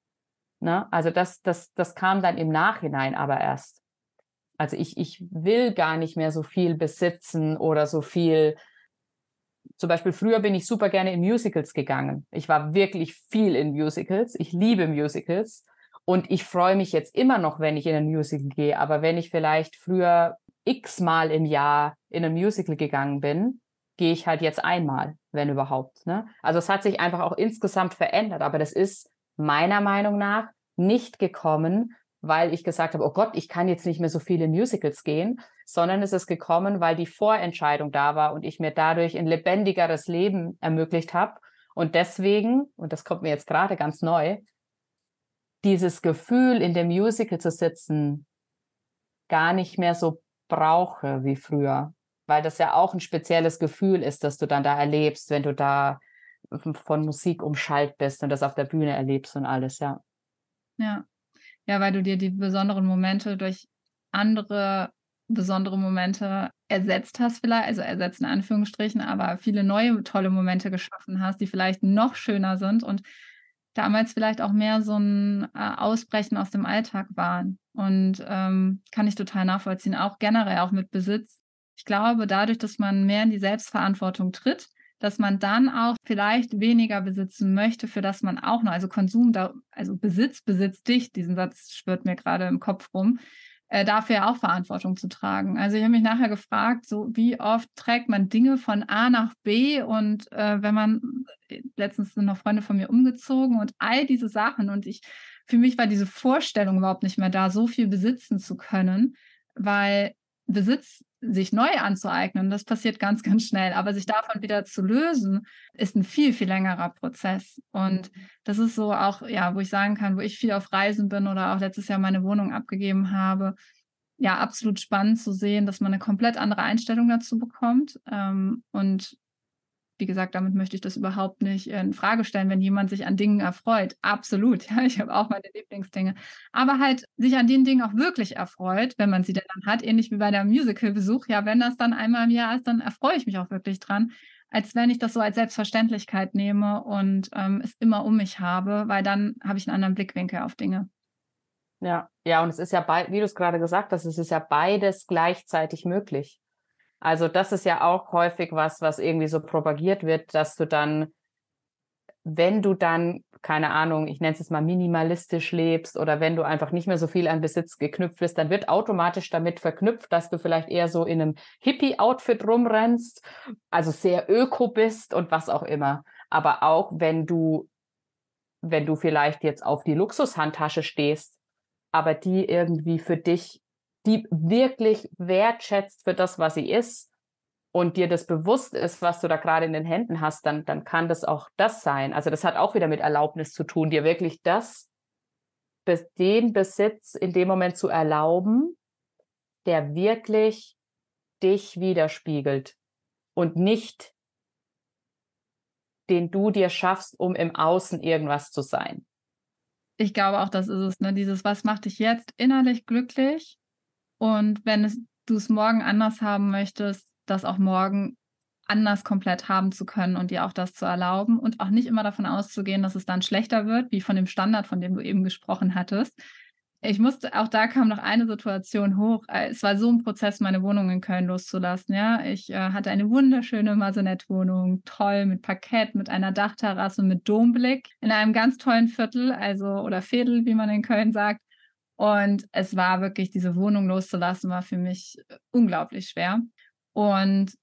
Ne? Also das kam dann im Nachhinein aber erst. Also ich will gar nicht mehr so viel besitzen oder so viel. Zum Beispiel früher bin ich super gerne in Musicals gegangen. Ich war wirklich viel in Musicals. Ich liebe Musicals. Und ich freue mich jetzt immer noch, wenn ich in ein Musical gehe. Aber wenn ich vielleicht früher x-mal im Jahr in ein Musical gegangen bin, gehe ich halt jetzt einmal, wenn überhaupt. Ne? Also es hat sich einfach auch insgesamt verändert. Aber das ist meiner Meinung nach nicht gekommen, weil ich gesagt habe, oh Gott, ich kann jetzt nicht mehr so viele Musicals gehen, sondern es ist gekommen, weil die Vorentscheidung da war und ich mir dadurch ein lebendigeres Leben ermöglicht habe. Und deswegen, und das kommt mir jetzt gerade ganz neu, dieses Gefühl, in dem Musical zu sitzen, gar nicht mehr so brauche wie früher. Weil das ja auch ein spezielles Gefühl ist, das du dann da erlebst, wenn du da von Musik umschallt bist und das auf der Bühne erlebst und alles, ja. Ja. Ja, weil du dir die besonderen Momente durch andere besondere Momente ersetzt hast vielleicht, also ersetzt in Anführungsstrichen, aber viele neue tolle Momente geschaffen hast, die vielleicht noch schöner sind und damals vielleicht auch mehr so 'n, Ausbrechen aus dem Alltag waren. Und, kann ich total nachvollziehen, auch generell, auch mit Besitz. Ich glaube, dadurch, dass man mehr in die Selbstverantwortung tritt, dass man dann auch vielleicht weniger besitzen möchte, für das man auch noch also Konsum da also Besitz besitzt dich, diesen Satz schwirrt mir gerade im Kopf rum, dafür ja auch Verantwortung zu tragen. Also, ich habe mich nachher gefragt, so wie oft trägt man Dinge von A nach B und, wenn man letztens sind noch Freunde von mir umgezogen und all diese Sachen und für mich war diese Vorstellung überhaupt nicht mehr da, so viel besitzen zu können, weil Besitz sich neu anzueignen, das passiert ganz, ganz schnell. Aber sich davon wieder zu lösen, ist ein viel, viel längerer Prozess. Und das ist so auch, ja, wo ich sagen kann, wo ich viel auf Reisen bin oder auch letztes Jahr meine Wohnung abgegeben habe, ja, absolut spannend zu sehen, dass man eine komplett andere Einstellung dazu bekommt. Und wie gesagt, damit möchte ich das überhaupt nicht in Frage stellen, wenn jemand sich an Dingen erfreut. Absolut, ja, ich habe auch meine Lieblingsdinge. Aber halt sich an den Dingen auch wirklich erfreut, wenn man sie denn dann hat, ähnlich wie bei der Musicalbesuch. Ja, wenn das dann einmal im Jahr ist, dann erfreue ich mich auch wirklich dran, als wenn ich das so als Selbstverständlichkeit nehme und, es immer um mich habe, weil dann habe ich einen anderen Blickwinkel auf Dinge. Ja, ja, und es ist ja wie du es gerade gesagt hast, es ist ja beides gleichzeitig möglich. Also das ist ja auch häufig was irgendwie so propagiert wird, dass du dann, wenn du dann, keine Ahnung, ich nenne es jetzt mal minimalistisch lebst oder wenn du einfach nicht mehr so viel an Besitz geknüpft bist, dann wird automatisch damit verknüpft, dass du vielleicht eher so in einem Hippie-Outfit rumrennst, also sehr öko bist und was auch immer. Aber auch wenn du vielleicht jetzt auf die Luxushandtasche stehst, aber die irgendwie für dich die wirklich wertschätzt für das, was sie ist und dir das bewusst ist, was du da gerade in den Händen hast, dann kann das auch das sein. Also, das hat auch wieder mit Erlaubnis zu tun, dir wirklich den Besitz in dem Moment zu erlauben, der wirklich dich widerspiegelt und nicht den du dir schaffst, um im Außen irgendwas zu sein. Ich glaube auch, das ist es, ne? Dieses: „Was macht dich jetzt innerlich glücklich?“ Und wenn du es morgen anders haben möchtest, das auch morgen anders komplett haben zu können und dir auch das zu erlauben und auch nicht immer davon auszugehen, dass es dann schlechter wird, wie von dem Standard, von dem du eben gesprochen hattest. Auch da kam noch eine Situation hoch. Es war so ein Prozess, meine Wohnung in Köln loszulassen, ja. Ich, hatte eine wunderschöne Maisonette-Wohnung, toll mit Parkett, mit einer Dachterrasse, mit Domblick in einem ganz tollen Viertel, also oder Veedel, wie man in Köln sagt. Und es war wirklich diese Wohnung loszulassen, war für mich unglaublich schwer. Und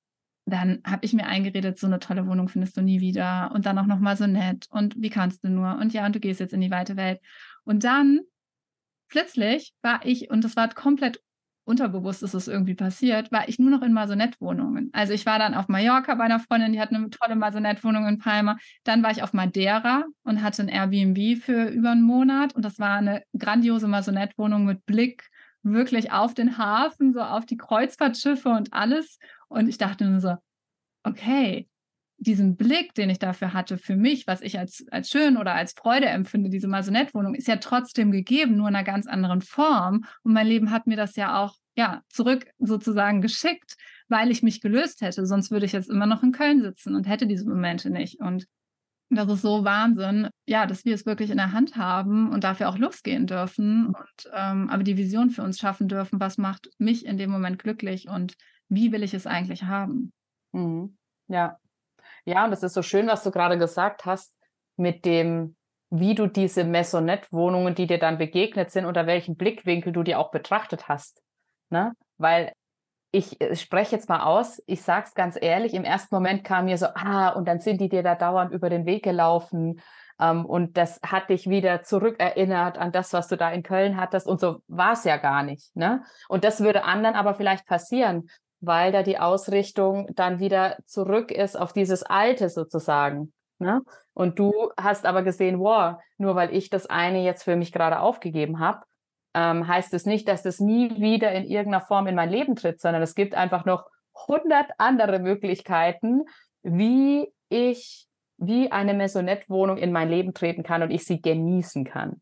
dann habe ich mir eingeredet, so eine tolle Wohnung findest du nie wieder und dann auch noch mal so nett und wie kannst du nur und ja, und du gehst jetzt in die weite Welt. Und dann plötzlich war ich, und das war komplett unterbewusst, ist es irgendwie passiert, war ich nur noch in Maisonette-Wohnungen. Also ich war dann auf Mallorca bei einer Freundin, die hat eine tolle Maisonette-Wohnung in Palma. Dann war ich auf Madeira und hatte ein Airbnb für über einen Monat. Und das war eine grandiose Maisonette-Wohnung mit Blick wirklich auf den Hafen, so auf die Kreuzfahrtschiffe und alles. Und ich dachte nur so, okay, diesen Blick, den ich dafür hatte, für mich, was ich als schön oder als Freude empfinde, diese Maisonette-Wohnung, ist ja trotzdem gegeben, nur in einer ganz anderen Form. Und mein Leben hat mir das ja auch zurück sozusagen geschickt, weil ich mich gelöst hätte. Sonst würde ich jetzt immer noch in Köln sitzen und hätte diese Momente nicht. Und das ist so Wahnsinn, dass wir es wirklich in der Hand haben und dafür auch losgehen dürfen und aber die Vision für uns schaffen dürfen, was macht mich in dem Moment glücklich und wie will ich es eigentlich haben? Mhm. Ja. Ja, und das ist so schön, was du gerade gesagt hast, mit dem, wie du diese Maisonette-Wohnungen, die dir dann begegnet sind, unter welchem Blickwinkel du die auch betrachtet hast. Ne? Weil ich spreche jetzt mal aus, ich sage es ganz ehrlich, im ersten Moment kam mir so, und dann sind die dir da dauernd über den Weg gelaufen. Und das hat dich wieder zurückerinnert an das, was du da in Köln hattest. Und so war es ja gar nicht. Ne? Und das würde anderen aber vielleicht passieren, weil da die Ausrichtung dann wieder zurück ist auf dieses Alte sozusagen. Ne? Und du hast aber gesehen, wow, nur weil ich das eine jetzt für mich gerade aufgegeben habe, heißt es nicht, dass das nie wieder in irgendeiner Form in mein Leben tritt, sondern es gibt einfach noch 100 andere Möglichkeiten, wie eine Maisonette-Wohnung in mein Leben treten kann und ich sie genießen kann.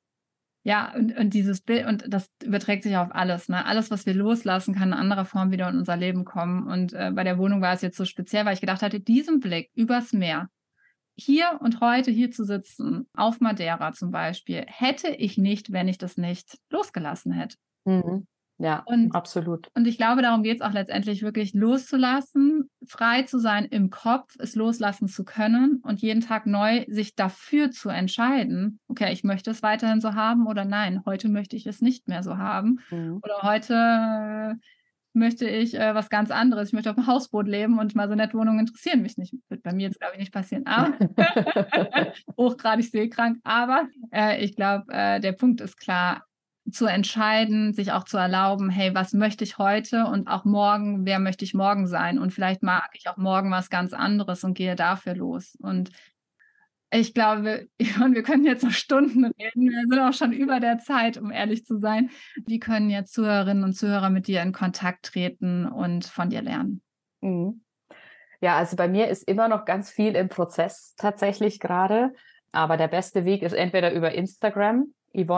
Ja, und dieses Bild, und das überträgt sich auf alles, ne? Alles, was wir loslassen, kann in anderer Form wieder in unser Leben kommen. Und bei der Wohnung war es jetzt so speziell, weil ich gedacht hatte, diesen Blick übers Meer, hier und heute hier zu sitzen, auf Madeira zum Beispiel, hätte ich nicht, wenn ich das nicht losgelassen hätte. Mhm. Ja, absolut. Und ich glaube, darum geht es auch letztendlich wirklich loszulassen, frei zu sein im Kopf, es loslassen zu können und jeden Tag neu sich dafür zu entscheiden, okay, ich möchte es weiterhin so haben oder nein, heute möchte ich es nicht mehr so haben. Mhm. Oder heute möchte ich was ganz anderes. Ich möchte auf dem Hausboot leben und Maisonette-Wohnungen interessieren mich nicht. Wird bei mir jetzt, glaube ich, nicht passieren. Aber hochgradig seekrank. Aber ich glaube, der Punkt ist klar, zu entscheiden, sich auch zu erlauben, hey, was möchte ich heute und auch morgen, wer möchte ich morgen sein? Und vielleicht mag ich auch morgen was ganz anderes und gehe dafür los. Und ich glaube, wir können jetzt noch Stunden reden. Wir sind auch schon über der Zeit, um ehrlich zu sein. Wie können jetzt Zuhörerinnen und Zuhörer mit dir in Kontakt treten und von dir lernen? Mhm. Ja, also bei mir ist immer noch ganz viel im Prozess tatsächlich gerade. Aber der beste Weg ist entweder über Instagram,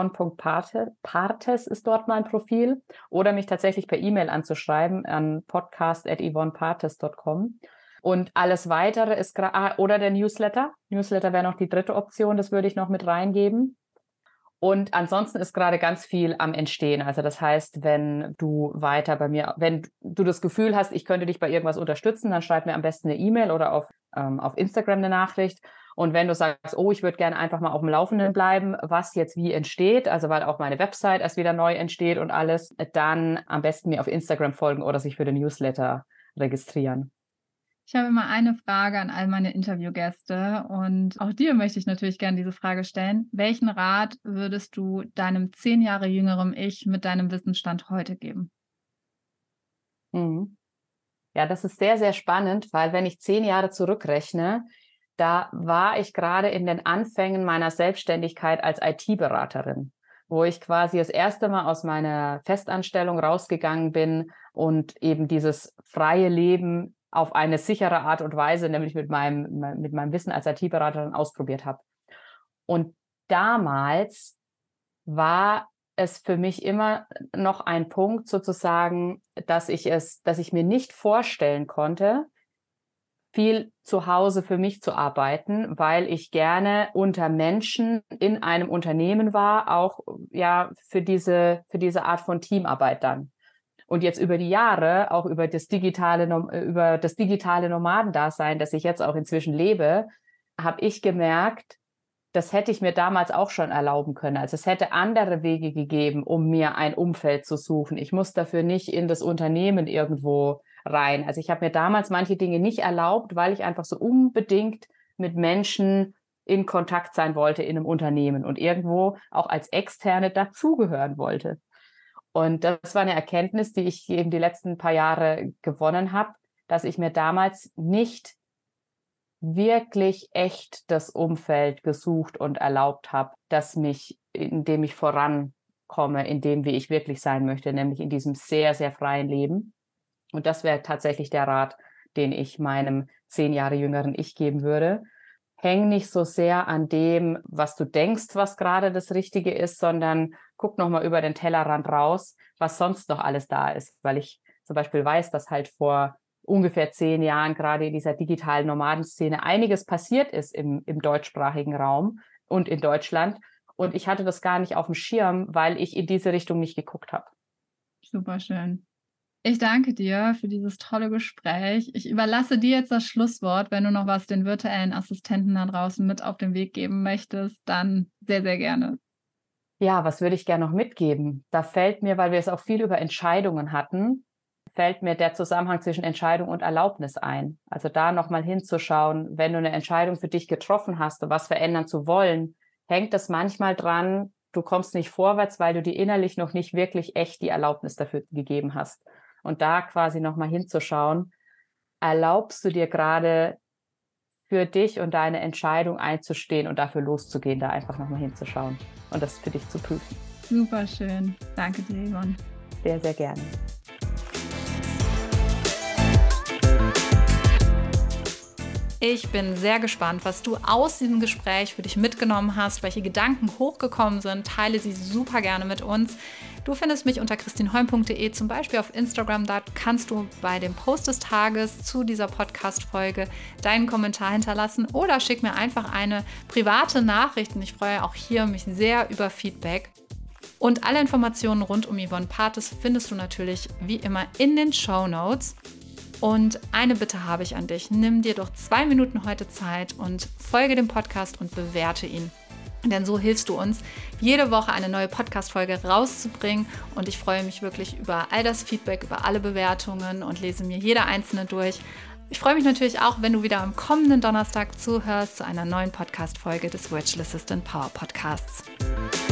yvonne.partes ist dort mein Profil, oder mich tatsächlich per E-Mail anzuschreiben an podcast@yvonnepartes.com. Und alles Weitere ist oder der Newsletter. Newsletter wäre noch die dritte Option, das würde ich noch mit reingeben. Und ansonsten ist gerade ganz viel am Entstehen. Also das heißt, wenn du das Gefühl hast, ich könnte dich bei irgendwas unterstützen, dann schreib mir am besten eine E-Mail oder auf Instagram eine Nachricht. Und wenn du sagst, ich würde gerne einfach mal auf dem Laufenden bleiben, was jetzt wie entsteht, also weil auch meine Website erst wieder neu entsteht und alles, dann am besten mir auf Instagram folgen oder sich für den Newsletter registrieren. Ich habe immer eine Frage an all meine Interviewgäste und auch dir möchte ich natürlich gerne diese Frage stellen. Welchen Rat würdest du deinem 10 Jahre jüngeren Ich mit deinem Wissensstand heute geben? Mhm. Ja, das ist sehr, sehr spannend, weil wenn ich 10 Jahre zurückrechne, da war ich gerade in den Anfängen meiner Selbstständigkeit als IT-Beraterin, wo ich quasi das erste Mal aus meiner Festanstellung rausgegangen bin und eben dieses freie Leben auf eine sichere Art und Weise, nämlich mit meinem Wissen als IT-Beraterin ausprobiert habe. Und damals war es für mich immer noch ein Punkt sozusagen, dass ich mir nicht vorstellen konnte, viel zu Hause für mich zu arbeiten, weil ich gerne unter Menschen in einem Unternehmen war, auch für diese Art von Teamarbeit dann. Und jetzt über die Jahre, auch über das digitale Nomadendasein, das ich jetzt auch inzwischen lebe, habe ich gemerkt, das hätte ich mir damals auch schon erlauben können. Also es hätte andere Wege gegeben, um mir ein Umfeld zu suchen. Ich muss dafür nicht in das Unternehmen irgendwo rein. Also ich habe mir damals manche Dinge nicht erlaubt, weil ich einfach so unbedingt mit Menschen in Kontakt sein wollte in einem Unternehmen und irgendwo auch als Externe dazugehören wollte. Und das war eine Erkenntnis, die ich eben die letzten paar Jahre gewonnen habe, dass ich mir damals nicht wirklich echt das Umfeld gesucht und erlaubt habe, in dem ich vorankomme, in dem, wie ich wirklich sein möchte, nämlich in diesem sehr, sehr freien Leben. Und das wäre tatsächlich der Rat, den ich meinem 10 Jahre jüngeren Ich geben würde. Häng nicht so sehr an dem, was du denkst, was gerade das Richtige ist, sondern guck nochmal über den Tellerrand raus, was sonst noch alles da ist. Weil ich zum Beispiel weiß, dass halt vor ungefähr 10 Jahren gerade in dieser digitalen Nomadenszene einiges passiert ist im deutschsprachigen Raum und in Deutschland. Und ich hatte das gar nicht auf dem Schirm, weil ich in diese Richtung nicht geguckt habe. Super schön. Ich danke dir für dieses tolle Gespräch. Ich überlasse dir jetzt das Schlusswort. Wenn du noch was den virtuellen Assistenten da draußen mit auf den Weg geben möchtest, dann sehr, sehr gerne. Ja, was würde ich gerne noch mitgeben? Da fällt mir, weil wir es auch viel über Entscheidungen hatten, fällt mir der Zusammenhang zwischen Entscheidung und Erlaubnis ein. Also da nochmal hinzuschauen, wenn du eine Entscheidung für dich getroffen hast und was verändern zu wollen, hängt das manchmal dran, du kommst nicht vorwärts, weil du dir innerlich noch nicht wirklich echt die Erlaubnis dafür gegeben hast. Und da quasi nochmal hinzuschauen, erlaubst du dir gerade für dich und deine Entscheidung einzustehen und dafür loszugehen, da einfach nochmal hinzuschauen und das für dich zu prüfen. Super schön. Danke dir, Yvonne. Sehr, sehr gerne. Ich bin sehr gespannt, was du aus diesem Gespräch für dich mitgenommen hast, welche Gedanken hochgekommen sind. Teile sie super gerne mit uns. Du findest mich unter christinholm.de, zum Beispiel auf Instagram. Da kannst du bei dem Post des Tages zu dieser Podcast-Folge deinen Kommentar hinterlassen oder schick mir einfach eine private Nachricht. Und ich freue auch hier mich sehr über Feedback. Und alle Informationen rund um Yvonne Partes findest du natürlich wie immer in den Shownotes. Und eine Bitte habe ich an dich. Nimm dir doch 2 Minuten heute Zeit und folge dem Podcast und bewerte ihn. Denn so hilfst du uns, jede Woche eine neue Podcast-Folge rauszubringen. Und ich freue mich wirklich über all das Feedback, über alle Bewertungen und lese mir jede einzelne durch. Ich freue mich natürlich auch, wenn du wieder am kommenden Donnerstag zuhörst zu einer neuen Podcast-Folge des Virtual Assistant Power Podcasts.